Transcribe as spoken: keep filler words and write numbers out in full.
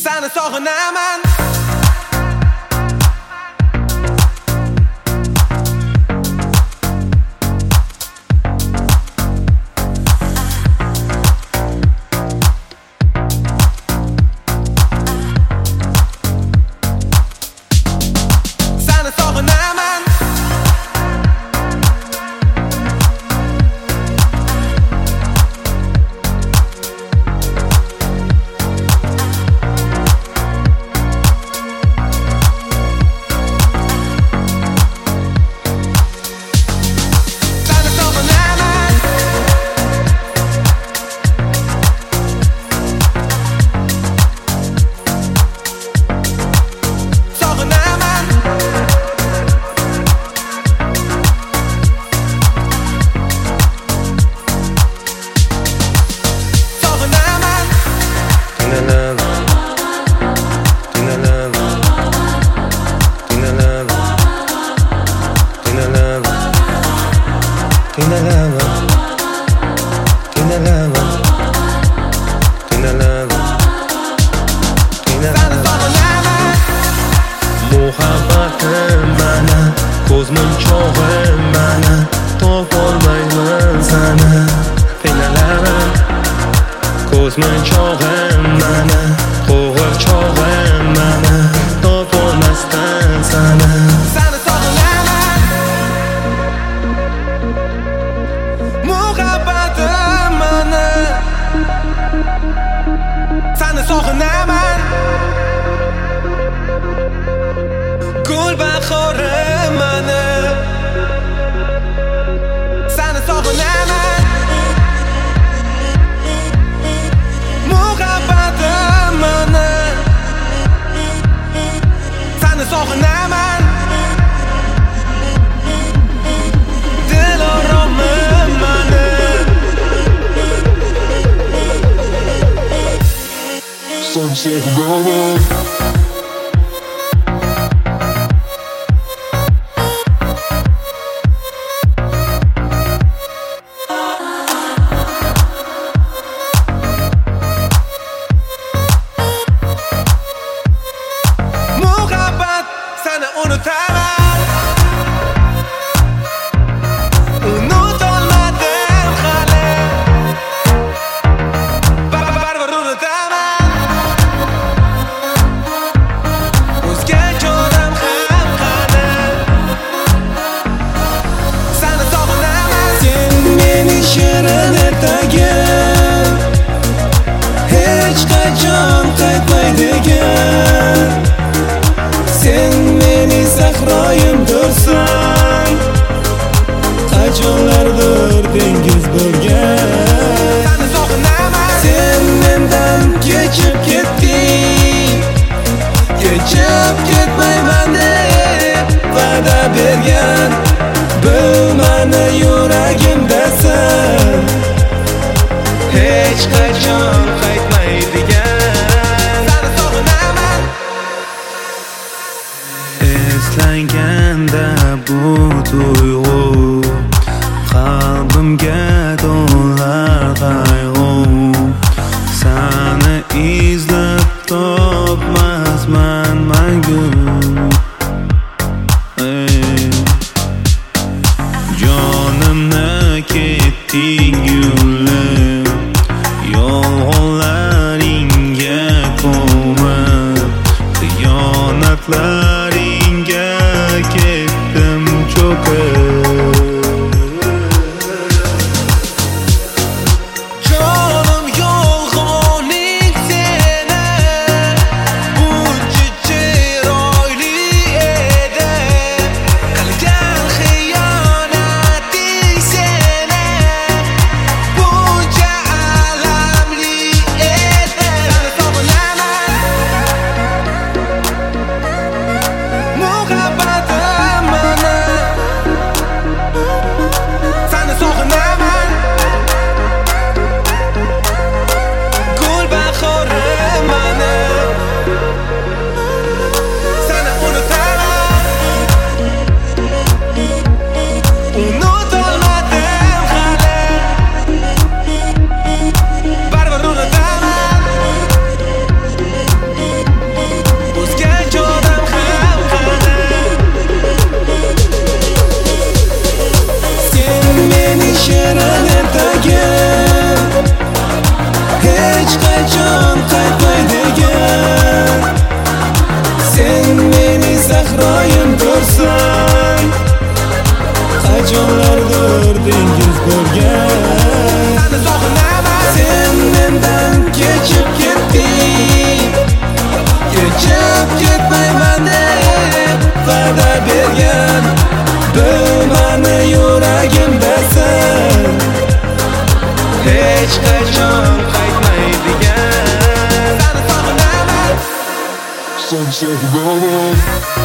Seni sog'inaman. Muhabbatim mana, ko'zmin chog'im mana, topolmayman seni. Qiynalaman. Ko'zmin chog'im mana, qo'g'ir chog'im mana, topolmasdan seni. Seni sog'inaman. Muhabbatim mana, seni sog'inaman. Gulbahorim mana, seni sog'inaman. Muhabbatim mana, seni sog'inaman. Diloromim mana, Seni sog'inaman. seni unutaman. Unutolmadim hali, baribir unutaman. O'zgacha odam ham qani, seni sog'inaman. Sen meni shirin ertagim, hech qachon qaytmaydigan. Sen meni sahroyimdirsan, qachonlardir dengiz bo'lgan. Seni sog'inaman. Sen mendan kechib ketding, kechib ketmayman deb va'da bergan. Bilmani yuragimdasan, hech qachon qaytmaydigan. Seni sog'inaman. Eslaganda bu tuyg'u qalbimga dolar qayg'u. Seni izlab topmasman mangu. Jonimni ketding yo'lib, yolg'onlaringga ko'mib, xiyonatlaringga ketdim cho'kib. Jonim yolg'oning seni, buncha chiroyli edi. Qilgan xiyonating seni, buncha alamli edi. Seni sog'inaman. sunset above us.